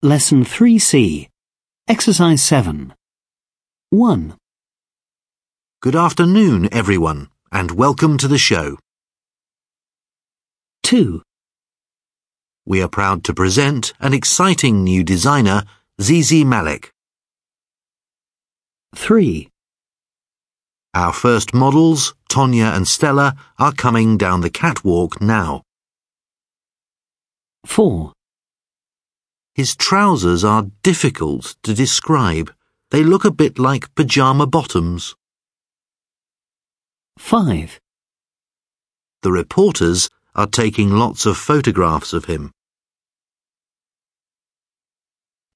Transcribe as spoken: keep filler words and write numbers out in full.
Lesson three C. Exercise seven. one. Good afternoon, everyone, and welcome to the show. two. We are proud to present an exciting new designer, Zizi Malik. three. Our first models, Tonya and Stella, are coming down the catwalk now. four. His trousers are difficult to describe. They look a bit like pyjama bottoms. five. The reporters are taking lots of photographs of him.